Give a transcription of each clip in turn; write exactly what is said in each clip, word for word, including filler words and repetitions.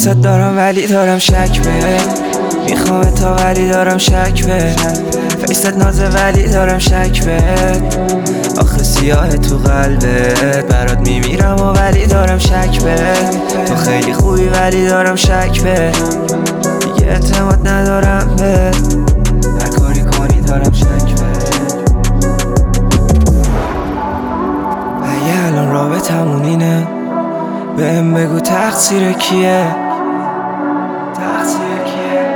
دوست دارم ولی دارم شک به میخوام تا ولی دارم شک به فیست نازه ولی دارم شک به آخه سیاه تو قلبت برات میمیرم و ولی دارم شک به تو خیلی خوبی ولی دارم شک به دیگه اعتماد ندارم به هر کاری کنی دارم شک به اگه الان رابطمون اینه بهم بگو تقصیر کیه تقصیر کیه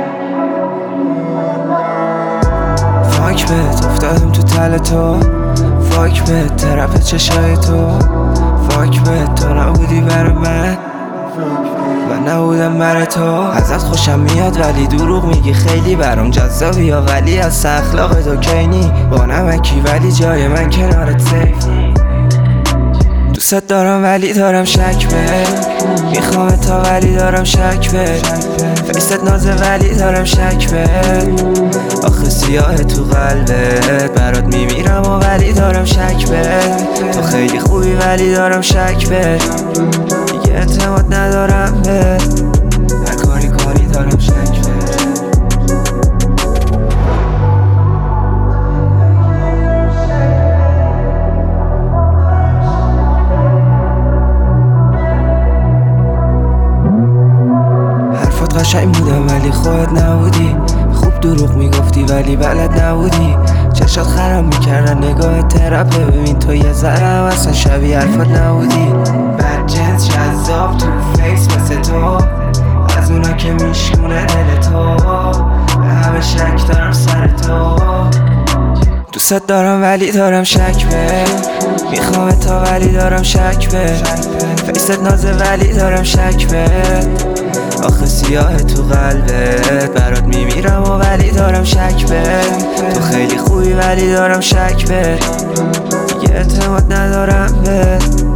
فاک بهت افتادم تو تل تو فاک بهت ترپ چشای تو فاک بهت تو نبودی برای من من نبودم برای تو ازت خوشم میاد ولی دروغ میگی خیلی برام جذابی یا ولی از اخلاق تو کینی با نمکی ولی جای من کنارت سیف دوست دارم ولی دارم شک به میخوام تا ولی دارم شک به فیست نازه ولی دارم شک به آخه سیاه تو قلبت برات میمیرم و ولی دارم شک به تو خیلی خوبی ولی دارم شک به دیگه اعتماد ندارم به هر کاری کاری دارم شک به قشنگ بودم ولی خودت نبودی خوب دروغ میگفتی ولی بلد نبودی چشات خراب میکردن نگاه ترپه ببین تو یه ذرم اصلا شبیه حرفات نبودی بد جنس جذاب تو فیس مثل تو از اونا که میشکونه دل تو به همه شک دارم سر تو دوست دارم ولی دارم شک به میخوام تا ولی دارم شک به فیست نازه ولی دارم شک به آخه سیاه تو قلبت برات میمیرم و ولی دارم شک به تو خیلی خوبی ولی دارم شک به دیگه اعتماد ندارم به